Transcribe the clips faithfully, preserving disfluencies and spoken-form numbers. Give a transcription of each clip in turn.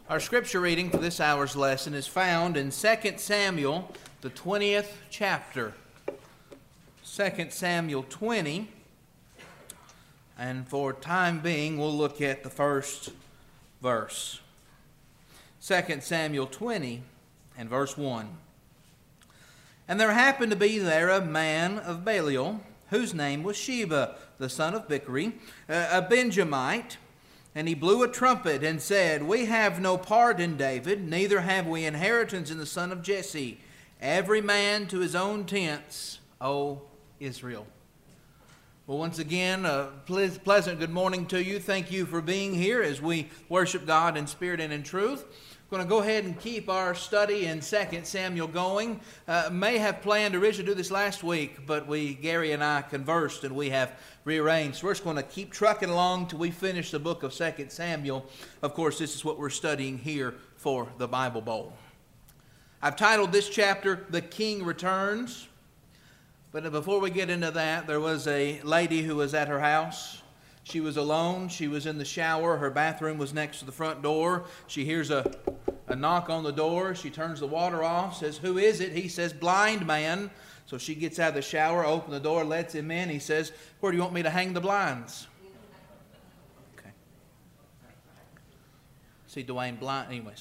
Our scripture reading for this hour's lesson is found in Second Samuel, the twentieth chapter. Second Samuel twenty, and for time being, we'll look at the first verse. Second Samuel twenty and verse one. And there happened to be there a man of Belial, whose name was Sheba, the son of Bichri, a Benjamite. And he blew a trumpet and said, We have no part in David, neither have we inheritance in the son of Jesse. Every man to his own tents, O Israel. Well, once again, a pleasant good morning to you. Thank you for being here as we worship God in spirit and in truth. We're going to go ahead and keep our study in Second Samuel going. Uh, may have planned originally to do this last week, but we, Gary and I, conversed and we have rearranged. So we're just going to keep trucking along till we finish the book of Second Samuel. Of course, this is what we're studying here for the Bible Bowl. I've titled this chapter, The King Returns. But before we get into that, there was a lady who was at her house. She was alone. She was in the shower. Her bathroom was next to the front door. She hears a, a knock on the door. She turns the water off, says, Who is it? He says, Blind man. So she gets out of the shower, opens the door, lets him in. He says, Where do you want me to hang the blinds? Okay. See, Dwayne blind. Anyways.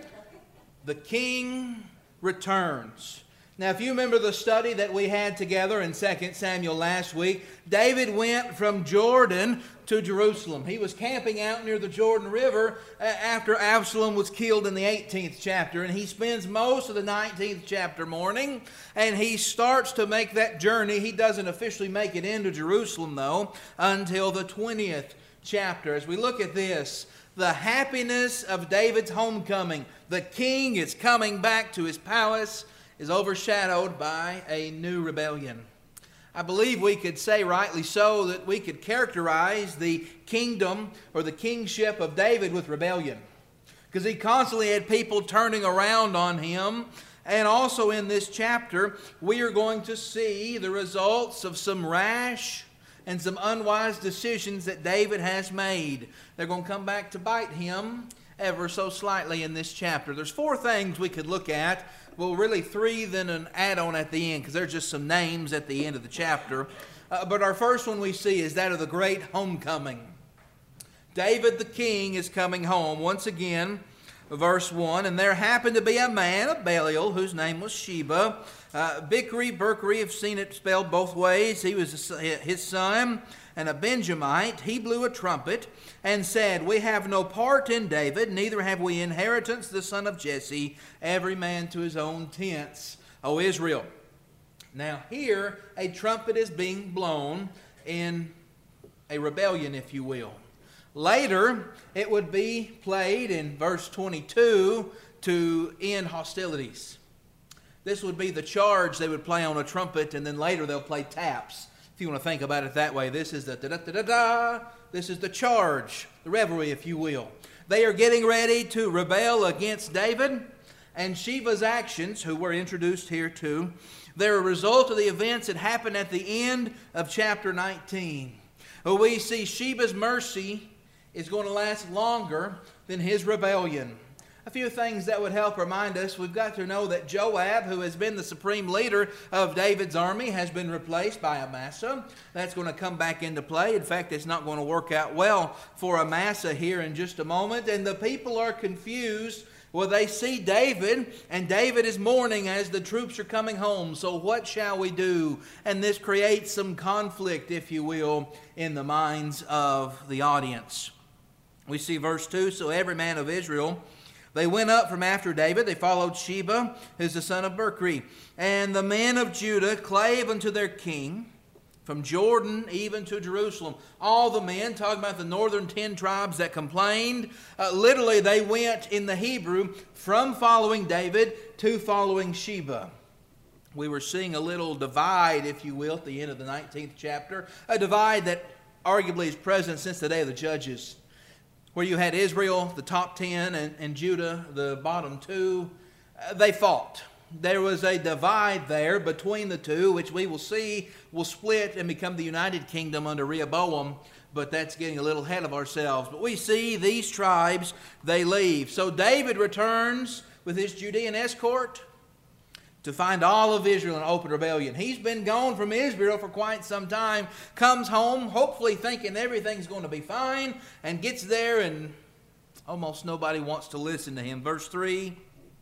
The king returns. Now, if you remember the study that we had together in Second Samuel last week, David went from Jordan to Jerusalem. He was camping out near the Jordan River after Absalom was killed in the eighteenth chapter, and he spends most of the nineteenth chapter mourning, and he starts to make that journey. He doesn't officially make it into Jerusalem, though, until the twentieth chapter. As we look at this, the happiness of David's homecoming, the king is coming back to his palace, is overshadowed by a new rebellion. I believe we could say, rightly so, that we could characterize the kingdom or the kingship of David with rebellion, because he constantly had people turning around on him. And also in this chapter, we are going to see the results of some rash and some unwise decisions that David has made. They're going to come back to bite him ever so slightly in this chapter. There's four things we could look at. Well, really three, then an add-on at the end, because there's just some names at the end of the chapter. Uh, but our first one we see is that of the great homecoming. David the king is coming home. Once again, verse one, And there happened to be a man of Belial, whose name was Sheba. Uh, Bichri, Bichri, I've seen it spelled both ways. He was his son, and a Benjamite. He blew a trumpet and said, We have no part in David, neither have we inheritance, the son of Jesse, every man to his own tents, O Israel. Now here, a trumpet is being blown in a rebellion, if you will. Later, it would be played in verse twenty-two to end hostilities. This would be the charge they would play on a trumpet, and then later they'll play taps. If you want to think about it that way, this is the da-da-da-da-da. This is the charge, the revelry, if you will. They are getting ready to rebel against David, and Sheba's actions, who were introduced here too, they're a result of the events that happened at the end of chapter nineteen. We see Sheba's mercy is going to last longer than his rebellion. A few things that would help remind us. We've got to know that Joab, who has been the supreme leader of David's army, has been replaced by Amasa. That's going to come back into play. In fact, it's not going to work out well for Amasa here in just a moment. And the people are confused. Well, they see David, and David is mourning as the troops are coming home. So what shall we do? And this creates some conflict, if you will, in the minds of the audience. We see verse two, So every man of Israel, they went up from after David. They followed Sheba, who's the son of Bichri. And the men of Judah clave unto their king, from Jordan even to Jerusalem. All the men, talking about the northern ten tribes that complained, uh, literally they went in the Hebrew from following David to following Sheba. We were seeing a little divide, if you will, at the end of the nineteenth chapter. A divide that arguably is present since the day of the Judges, where you had Israel, the top ten, and, and Judah, the bottom two. Uh, they fought. there was a divide there between the two, which we will see will split and become the United Kingdom under Rehoboam, but that's getting a little ahead of ourselves. But we see these tribes, they leave. So David returns with his Judean escort to find all of Israel in open rebellion. He's been gone from Israel for quite some time, comes home, hopefully thinking everything's going to be fine, and gets there and almost nobody wants to listen to him. Verse three,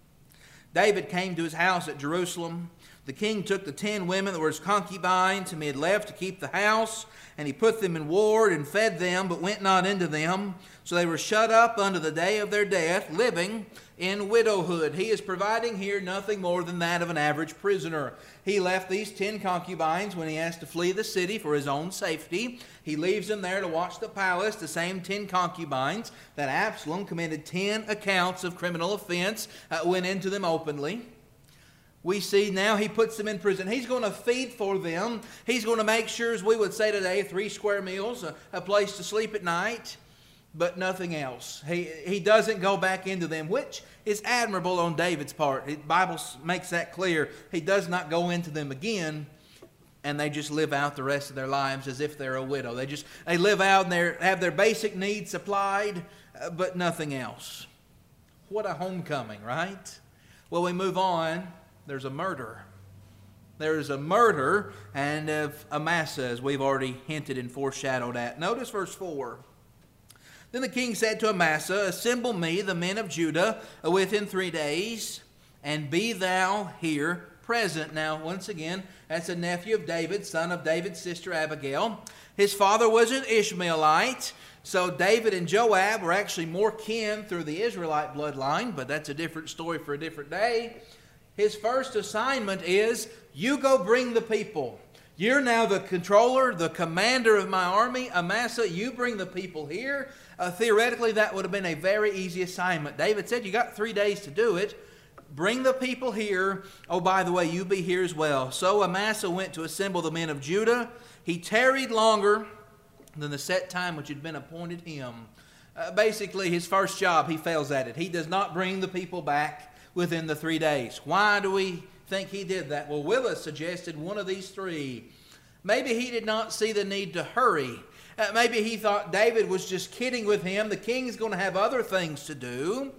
David came to his house at Jerusalem. The king took the ten women that were his concubines whom he had left to keep the house, and he put them in ward and fed them, but went not into them. So they were shut up unto the day of their death, living in widowhood. He is providing here nothing more than that of an average prisoner. He left these ten concubines when he has to flee the city for his own safety. He leaves them there to watch the palace, the same ten concubines that Absalom committed ten accounts of criminal offense, uh, went into them openly. We see now he puts them in prison. He's going to feed for them. He's going to make sure, as we would say today, three square meals, a, a place to sleep at night, but nothing else. He, he doesn't go back into them, which is admirable on David's part. The Bible makes that clear. He does not go into them again, and they just live out the rest of their lives as if they're a widow. They just they live out and they have their basic needs supplied, uh, but nothing else. What a homecoming, right? Well, we move on. There's a murder. There is a murder, and of Amasa, as we've already hinted and foreshadowed at. Notice verse four. Then the king said to Amasa, Assemble me the men of Judah within three days, and be thou here present. Now, once again, that's a nephew of David, son of David's sister Abigail. His father was an Ishmaelite, so David and Joab were actually more kin through the Israelite bloodline, but that's a different story for a different day. His first assignment is, you go bring the people. You're now the controller, the commander of my army. Amasa, you bring the people here. Uh, theoretically, that would have been a very easy assignment. David said, you got three days to do it. Bring the people here. Oh, by the way, you be here as well. So Amasa went to assemble the men of Judah. He tarried longer than the set time which had been appointed him. Uh, basically, his first job, he fails at it. He does not bring the people back within the three days. Why do we think he did that? Well, Willis suggested one of these three. Maybe he did not see the need to hurry. Uh, maybe he thought David was just kidding with him. The king's going to have other things to do.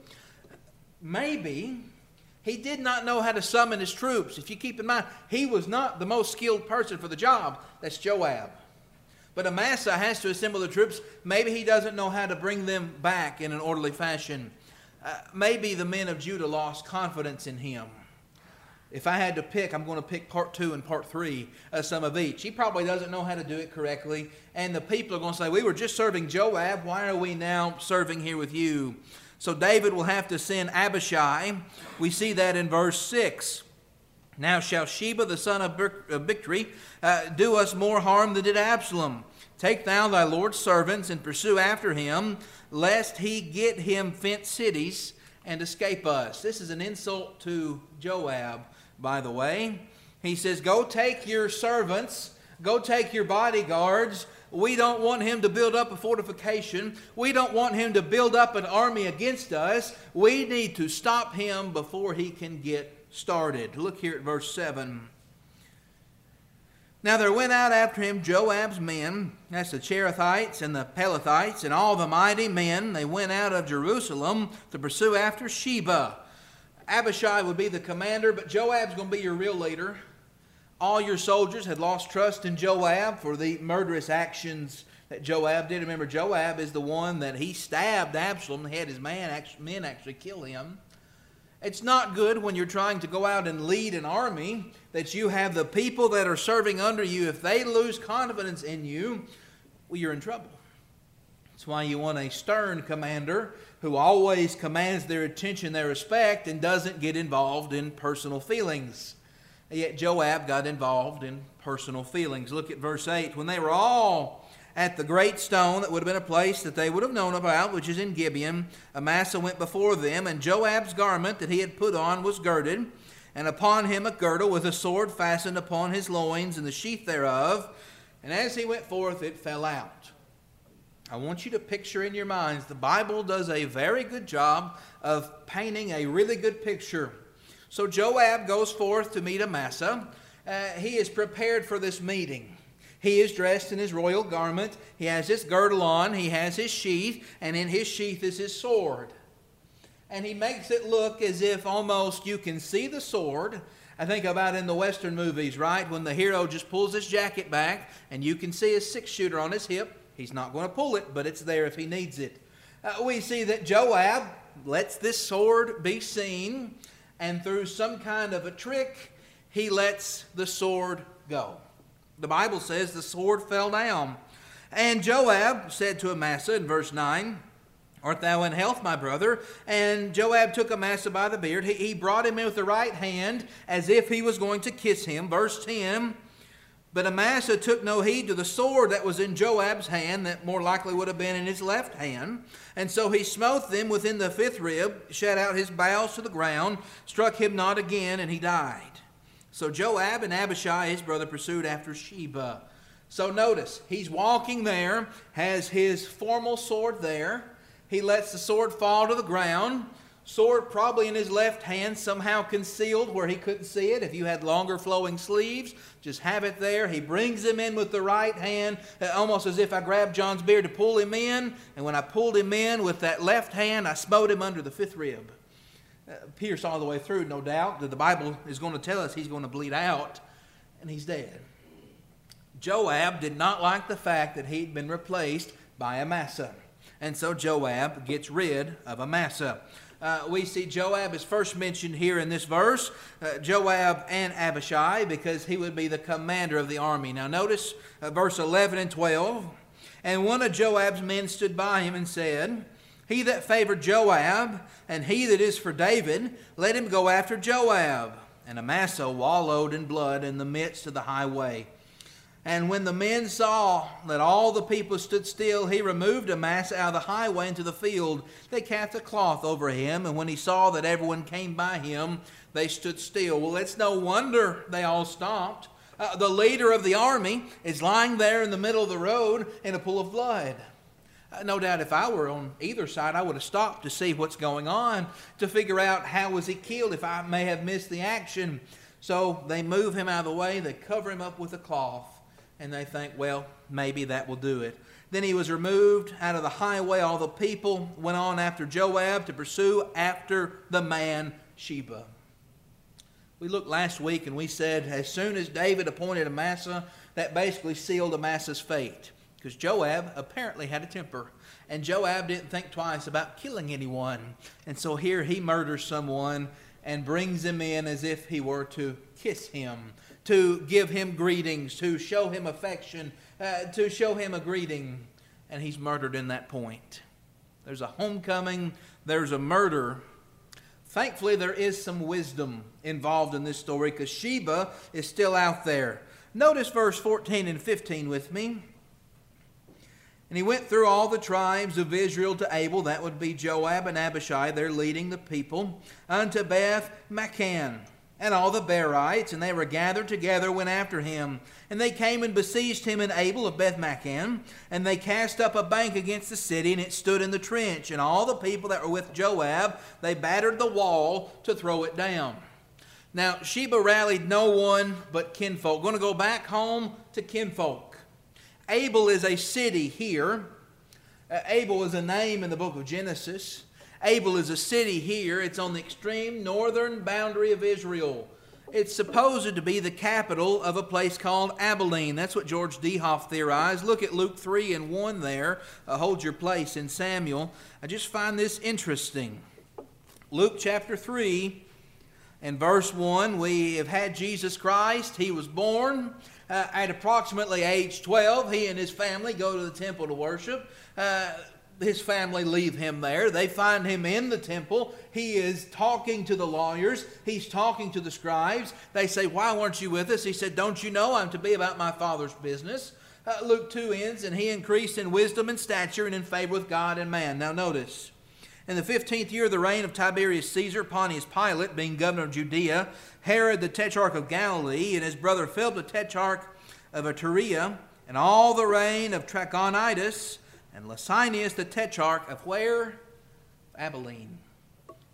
Maybe he did not know how to summon his troops. If you keep in mind, he was not the most skilled person for the job. That's Joab. But Amasa has to assemble the troops. Maybe he doesn't know how to bring them back in an orderly fashion. Uh, maybe the men of Judah lost confidence in him. If I had to pick, I'm going to pick part two and part three, uh, some of each. He probably doesn't know how to do it correctly. And the people are going to say, we were just serving Joab. Why are we now serving here with you? So David will have to send Abishai. We see that in verse six. Now shall Sheba the son of Bichri uh, do us more harm than did Absalom. Take thou thy Lord's servants and pursue after him, lest he get him fenced cities and escape us. This is an insult to Joab, by the way. He says, go take your servants, go take your bodyguards. We don't want him to build up a fortification. We don't want him to build up an army against us. We need to stop him before he can get started. Look here at verse seven. Now there went out after him Joab's men, that's the Cherethites and the Pelethites, and all the mighty men. They went out of Jerusalem to pursue after Sheba. Abishai would be the commander, but Joab's going to be your real leader. All your soldiers had lost trust in Joab for the murderous actions that Joab did. Remember, Joab is the one that he stabbed Absalom, had his man, men actually kill him. It's not good when you're trying to go out and lead an army that you have the people that are serving under you. If they lose confidence in you, well, you're in trouble. That's why you want a stern commander who always commands their attention, their respect, and doesn't get involved in personal feelings. Yet Joab got involved in personal feelings. Look at verse eight. When they were all at the great stone that would have been a place that they would have known about, which is in Gibeon, Amasa went before them, and Joab's garment that he had put on was girded, and upon him a girdle with a sword fastened upon his loins and the sheath thereof. And as he went forth, it fell out. I want you to picture in your minds, the Bible does a very good job of painting a really good picture. So Joab goes forth to meet Amasa. Uh, he is prepared for this meeting. He is dressed in his royal garment. He has his girdle on. He has his sheath. And in his sheath is his sword. And he makes it look as if almost you can see the sword. I think about in the Western movies, right? When the hero just pulls his jacket back and you can see his six-shooter on his hip. He's not going to pull it, but it's there if he needs it. Uh, we see that Joab lets this sword be seen, and through some kind of a trick, he lets the sword go. The Bible says the sword fell down. And Joab said to Amasa in verse nine, "Art thou in health, my brother?" And Joab took Amasa by the beard. He, he brought him in with the right hand as if he was going to kiss him. Verse ten, "But Amasa took no heed to the sword that was in Joab's hand," that more likely would have been in his left hand. "And so he smote them within the fifth rib, shat out his bowels to the ground, struck him not again, and he died. So Joab and Abishai, his brother, pursued after Sheba." So notice, he's walking there, has his formal sword there. He lets the sword fall to the ground. Sword probably in his left hand, somehow concealed where he couldn't see it. If you had longer flowing sleeves, just have it there. He brings him in with the right hand, almost as if I grabbed John's beard to pull him in. And when I pulled him in with that left hand, I smote him under the fifth rib. Uh, pierced all the way through, no doubt. The Bible is going to tell us he's going to bleed out, and he's dead. Joab did not like the fact that he'd been replaced by Amasa. And so Joab gets rid of Amasa. Uh, we see Joab is first mentioned here in this verse, uh, Joab and Abishai, because he would be the commander of the army. Now notice uh, verse eleven and twelve. "And one of Joab's men stood by him and said, He that favored Joab, and he that is for David, let him go after Joab. And Amasa wallowed in blood in the midst of the highway. And when the men saw that all the people stood still, he removed Amasa out of the highway into the field. They cast a cloth over him, and when he saw that everyone came by him, they stood still." Well, it's no wonder they all stopped. Uh, the leader of the army is lying there in the middle of the road in a pool of blood. Uh, no doubt if I were on either side, I would have stopped to see what's going on, to figure out how was he killed, if I may have missed the action. So they move him out of the way, they cover him up with a cloth. And they think, well, maybe that will do it. Then he was removed out of the highway. All the people went on after Joab to pursue after the man Sheba. We looked last week and we said as soon as David appointed Amasa, that basically sealed Amasa's fate. Because Joab apparently had a temper. And Joab didn't think twice about killing anyone. And so here he murders someone and brings him in as if he were to kiss him, to give him greetings, to show him affection, uh, to show him a greeting. And he's murdered in that point. There's a homecoming, there's a murder. Thankfully, there is some wisdom involved in this story because Sheba is still out there. Notice verse fourteen and fifteen with me. "And he went through all the tribes of Israel to Abel," that would be Joab and Abishai, they're leading the people, "unto Beth Maachan, and all the Berites, and they were gathered together, went after him. And they came and besieged him in Abel of Beth Maachan, and they cast up a bank against the city, and it stood in the trench. And all the people that were with Joab, they battered the wall to throw it down." Now, Sheba rallied no one but kinfolk. Going to go back home to kinfolk. Abel is a city here. Uh, Abel is a name in the book of Genesis. Abel is a city here. It's on the extreme northern boundary of Israel. It's supposed to be the capital of a place called Abilene. That's what George Dehoff theorized. Look at Luke three and one there. Uh, hold your place in Samuel. I just find this interesting. Luke chapter three and verse one, we have had Jesus Christ. He was born. Uh, at approximately age twelve, he and his family go to the temple to worship. Uh, his family leave him there. They find him in the temple. He is talking to the lawyers. He's talking to the scribes. They say, "Why weren't you with us?" He said, "Don't you know I'm to be about my Father's business?" Uh, Luke two ends, "And he increased in wisdom and stature and in favor with God and man." Now notice, in the fifteenth year of the reign of Tiberius Caesar, Pontius Pilate, being governor of Judea, Herod the tetrarch of Galilee, and his brother Philip the tetrarch of Iturea, and all the reign of Trachonitis, and Lysanias the tetrarch of where? Abilene.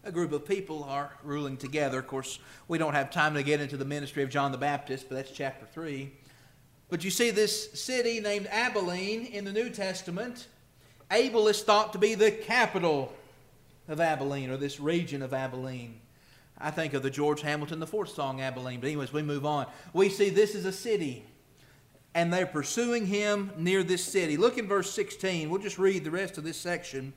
a group of people are ruling together. Of course, we don't have time to get into the ministry of John the Baptist, but that's chapter three. But you see this city named Abilene in the New Testament. Abel is thought to be the capital of Abilene, or this region of Abilene. I think of the George Hamilton, the fourth song, Abilene. But anyways, we move on. We see this is a city, and they're pursuing him near this city. Look in verse sixteen. We'll just read the rest of this section.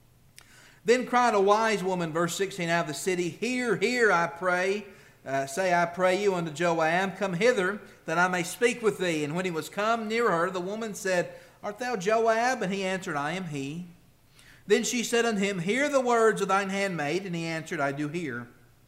Then cried a wise woman, verse sixteen, out of the city, Hear, hear, I pray. Uh, say, I pray you unto Joab, Come hither, that I may speak with thee. And when he was come near her, the woman said, Art thou Joab? And he answered, I am he. Then she said unto him, Hear the words of thine handmaid. And he answered, I do hear.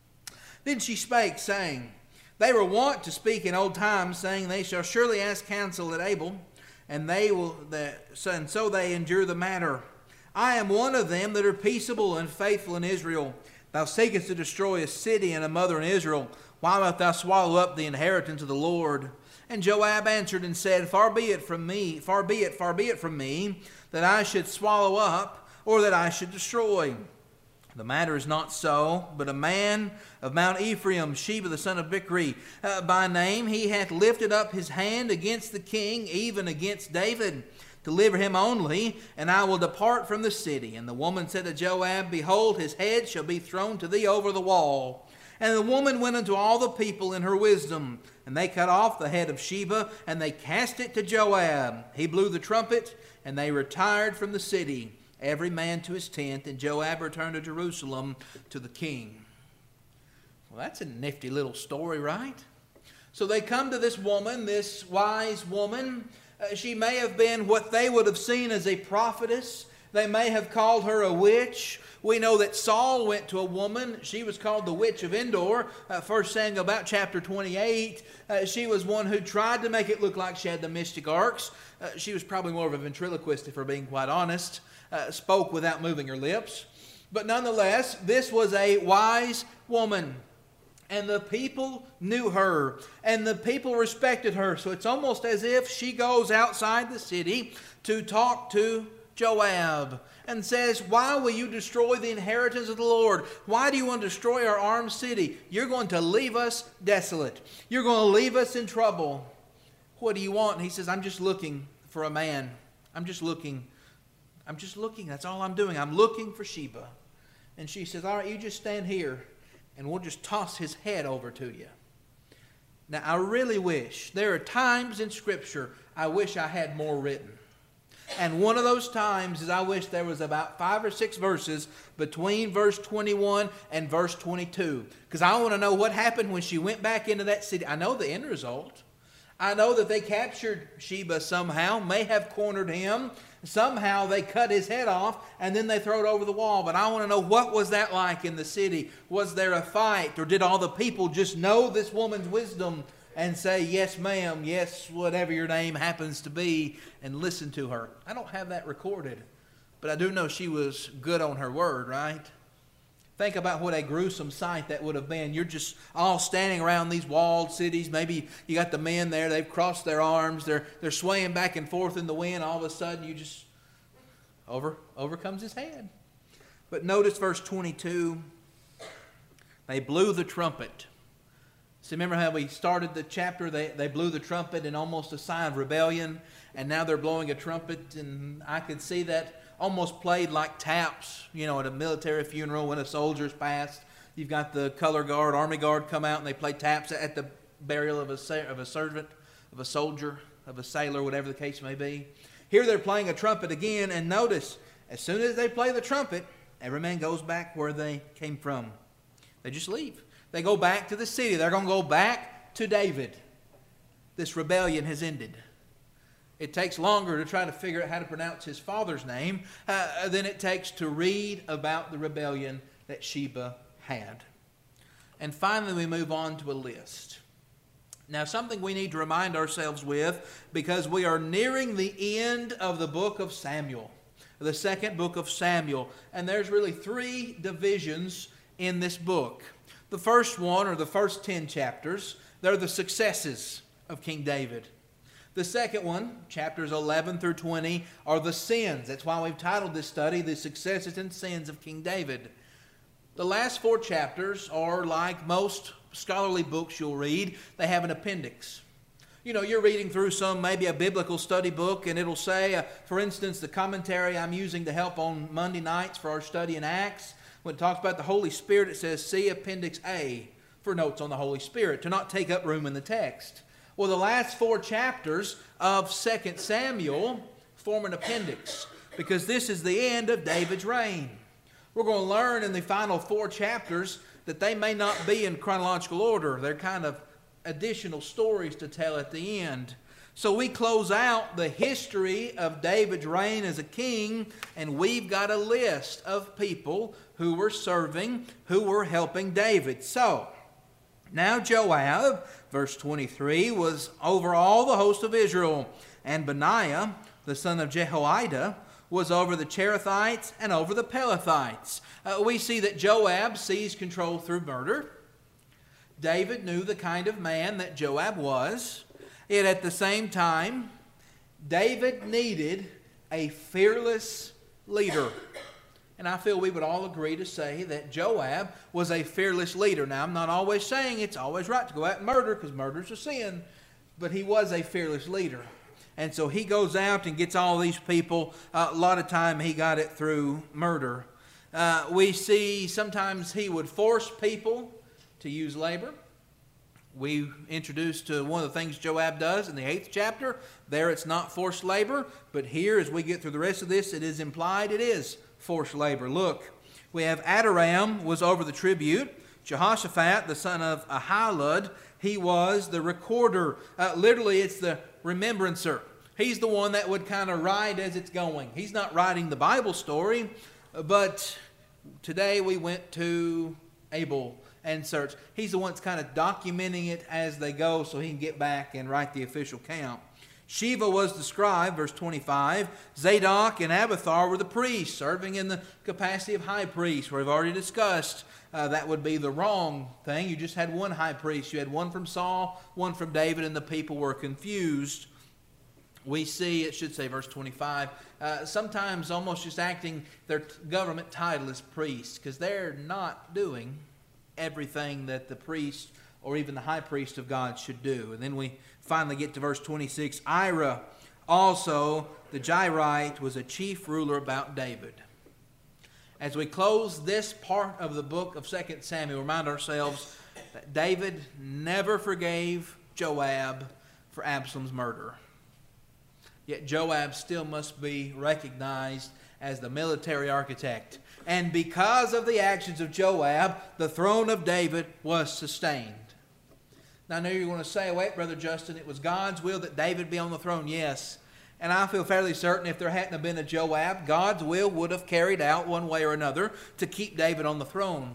Then she spake, saying, They were wont to speak in old times, saying, They shall surely ask counsel at Abel, and they will, and so they endure the matter. I am one of them that are peaceable and faithful in Israel. Thou seekest to destroy a city and a mother in Israel. Why wilt thou swallow up the inheritance of the Lord? And Joab answered and said, Far be it from me, far be it, far be it from me, that I should swallow up, or that I should destroy. The matter is not so, but a man of Mount Ephraim, Sheba the son of Bichri, uh, by name, he hath lifted up his hand against the king, even against David, deliver him only, and I will depart from the city. And the woman said to Joab, Behold, his head shall be thrown to thee over the wall. And the woman went unto all the people in her wisdom, and they cut off the head of Sheba, and they cast it to Joab. He blew the trumpet, and they retired from the city, every man to his tent, and Joab returned to Jerusalem to the king. Well, that's a nifty little story, right? So they come to this woman, this wise woman. Uh, she may have been what they would have seen as a prophetess. They may have called her a witch. We know that Saul went to a woman. She was called the witch of Endor. Uh, First Samuel about chapter twenty-eight. Uh, she was one who tried to make it look like she had the mystic arts. Uh, she was probably more of a ventriloquist, if we're being quite honest. Uh, spoke without moving her lips. But nonetheless, this was a wise woman. And the people knew her, and the people respected her. So it's almost as if she goes outside the city to talk to Joab and says, Why will you destroy the inheritance of the Lord? Why do you want to destroy our armed city? You're going to leave us desolate. You're going to leave us in trouble. What do you want? And he says, I'm just looking for a man. I'm just looking. I'm just looking. That's all I'm doing. I'm looking for Sheba. And she says, all right, you just stand here, and we'll just toss his head over to you. Now, I really wish, there are times in Scripture I wish I had more written. And one of those times is I wish there was about five or six verses between verse twenty-one and verse twenty-two. Because I want to know what happened when she went back into that city. I know the end result. I know that they captured Sheba somehow, may have cornered him. Somehow they cut his head off and then they throw it over the wall. But I want to know, what was that like in the city? Was there a fight, or did all the people just know this woman's wisdom and say, yes ma'am, yes whatever your name happens to be, and listen to her? I don't have that recorded, but I do know she was good on her word, right? Think about what a gruesome sight that would have been. You're just all standing around these walled cities. Maybe you got the men there. They've crossed their arms. They're, they're swaying back and forth in the wind. All of a sudden, you just, over, over comes his head. But notice verse twenty-two. They blew the trumpet. See, remember how we started the chapter? They, they blew the trumpet in almost a sign of rebellion. And now they're blowing a trumpet. And I could see that almost played like taps, you know, at a military funeral when a soldier's passed. You've got the color guard, army guard come out, and they play taps at the burial of a, of a servant, of a soldier, of a sailor, whatever the case may be. Here they're playing a trumpet again, and notice, as soon as they play the trumpet, every man goes back where they came from. They just leave. They go back to the city. They're going to go back to David. This rebellion has ended. It takes longer to try to figure out how to pronounce his father's name uh, than it takes to read about the rebellion that Sheba had. And finally, we move on to a list. Now, something we need to remind ourselves with, because we are nearing the end of the book of Samuel, the second book of Samuel. And there's really three divisions in this book. The first one, or the first ten chapters, they're the successes of King David. The second one, chapters eleven through twenty, are the sins. That's why we've titled this study, The Successes and Sins of King David. The last four chapters are like most scholarly books you'll read. They have an appendix. You know, you're reading through some, maybe a biblical study book, and it'll say, uh, for instance, the commentary I'm using to help on Monday nights for our study in Acts, when it talks about the Holy Spirit, it says, see Appendix A for notes on the Holy Spirit, to not take up room in the text. Well, the last four chapters of Second Samuel form an appendix, because this is the end of David's reign. We're going to learn in the final four chapters that they may not be in chronological order. They're kind of additional stories to tell at the end. So we close out the history of David's reign as a king, and we've got a list of people who were serving, who were helping David. So, now Joab, verse twenty-three, was over all the host of Israel, and Benaiah, the son of Jehoiada, was over the Cherethites and over the Pelethites. Uh, we see that Joab seized control through murder. David knew the kind of man that Joab was. Yet at the same time, David needed a fearless leader. And I feel we would all agree to say that Joab was a fearless leader. Now, I'm not always saying it's always right to go out and murder, because murder's a sin. But he was a fearless leader. And so he goes out and gets all these people. Uh, a lot of time he got it through murder. Uh, we see sometimes he would force people to use labor. We introduced to one of the things Joab does in the eighth chapter. There it's not forced labor, but here as we get through the rest of this, it is implied it is forced labor. Look, we have Adoram was over the tribute. Jehoshaphat, the son of Ahilud, he was the recorder. Uh, literally, it's the remembrancer. He's the one that would kind of write as it's going. He's not writing the Bible story, but today we went to Abel and search. He's the one that's kind of documenting it as they go so he can get back and write the official count. Shiva was the scribe, verse twenty-five. Zadok and Abiathar were the priests, serving in the capacity of high priest, where we've already discussed uh, that would be the wrong thing. You just had one high priest. You had one from Saul, one from David, and the people were confused. We see, it should say verse twenty-five, uh, sometimes almost just acting, their government title is priest, because they're not doing everything that the priest or even the high priest of God should do. And then we finally get to verse twenty-six. Ira also, the Jairite, was a chief ruler about David. As we close this part of the book of Second Samuel, remind ourselves that David never forgave Joab for Absalom's murder. Yet Joab still must be recognized as the military architect. And because of the actions of Joab, the throne of David was sustained. Now I know you're going to say, wait, Brother Justin, it was God's will that David be on the throne. Yes. And I feel fairly certain if there hadn't have been a Joab, God's will would have carried out one way or another to keep David on the throne.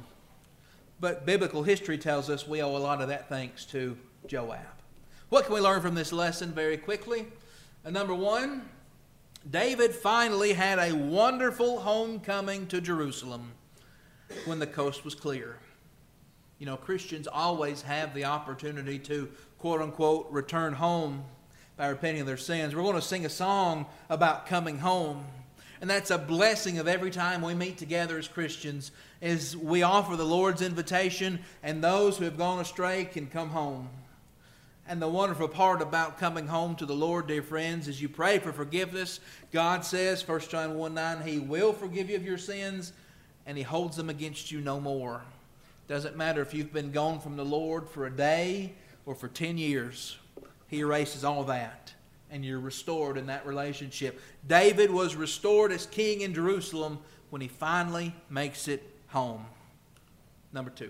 But biblical history tells us we owe a lot of that thanks to Joab. What can we learn from this lesson very quickly? Uh, number one, David finally had a wonderful homecoming to Jerusalem when the coast was clear. You know, Christians always have the opportunity to, quote unquote, return home by repenting of their sins. We're going to sing a song about coming home. And that's a blessing of every time we meet together as Christians, is we offer the Lord's invitation, and those who have gone astray can come home. And the wonderful part about coming home to the Lord, dear friends, is you pray for forgiveness. God says, First John one nine, He will forgive you of your sins, and He holds them against you no more. Doesn't matter if you've been gone from the Lord for a day or for ten years. He erases all that, and you're restored in that relationship. David was restored as king in Jerusalem when he finally makes it home. Number two.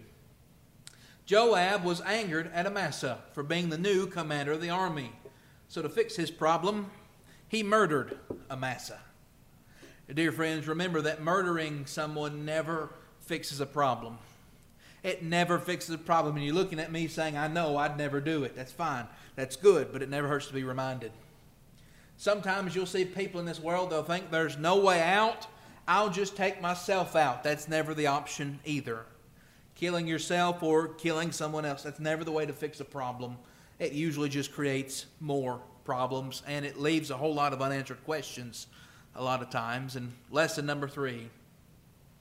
Joab was angered at Amasa for being the new commander of the army. So to fix his problem, he murdered Amasa. Dear friends, remember that murdering someone never fixes a problem. It never fixes a problem. And you're looking at me saying, I know I'd never do it. That's fine. That's good, but it never hurts to be reminded. Sometimes you'll see people in this world, they'll think there's no way out. I'll just take myself out. That's never the option either. Killing yourself or killing someone else, that's never the way to fix a problem. It usually just creates more problems, and it leaves a whole lot of unanswered questions a lot of times. And lesson number three,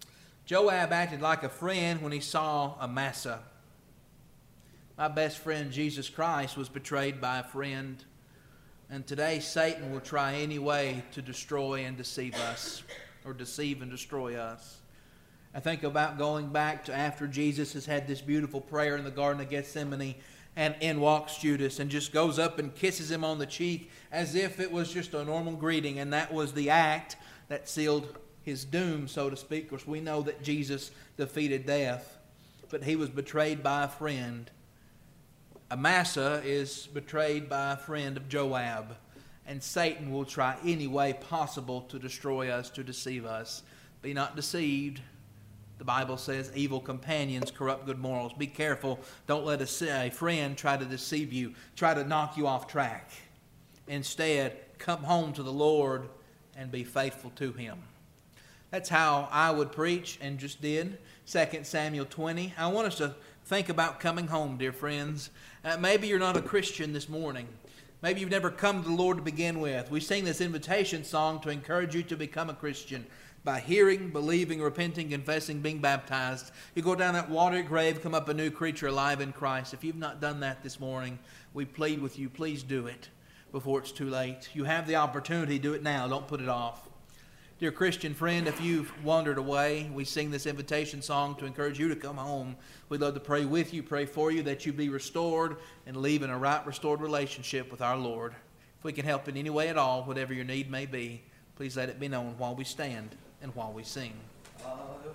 Joab acted like a friend when he saw Amasa. My best friend, Jesus Christ, was betrayed by a friend. And today Satan will try any way to destroy and deceive us, or deceive and destroy us. I think about going back to after Jesus has had this beautiful prayer in the Garden of Gethsemane, and in walks Judas and just goes up and kisses him on the cheek as if it was just a normal greeting, and that was the act that sealed his doom, so to speak. Of course, we know that Jesus defeated death, but he was betrayed by a friend. Amasa is betrayed by a friend of Joab, and Satan will try any way possible to destroy us, to deceive us. Be not deceived. The Bible says evil companions corrupt good morals. Be careful. Don't let a, a friend try to deceive you, try to knock you off track. Instead, come home to the Lord and be faithful to Him. That's how I would preach, and just did. Second Samuel twenty. I want us to think about coming home, dear friends. Uh, maybe you're not a Christian this morning. Maybe you've never come to the Lord to begin with. We sing this invitation song to encourage you to become a Christian by hearing, believing, repenting, confessing, being baptized. You go down that watery grave, come up a new creature alive in Christ. If you've not done that this morning, we plead with you, please do it before it's too late. You have the opportunity, do it now. Don't put it off. Dear Christian friend, if you've wandered away, we sing this invitation song to encourage you to come home. We'd love to pray with you, pray for you, that you be restored and live in a right, restored relationship with our Lord. If we can help in any way at all, whatever your need may be, please let it be known while we stand and while we sing.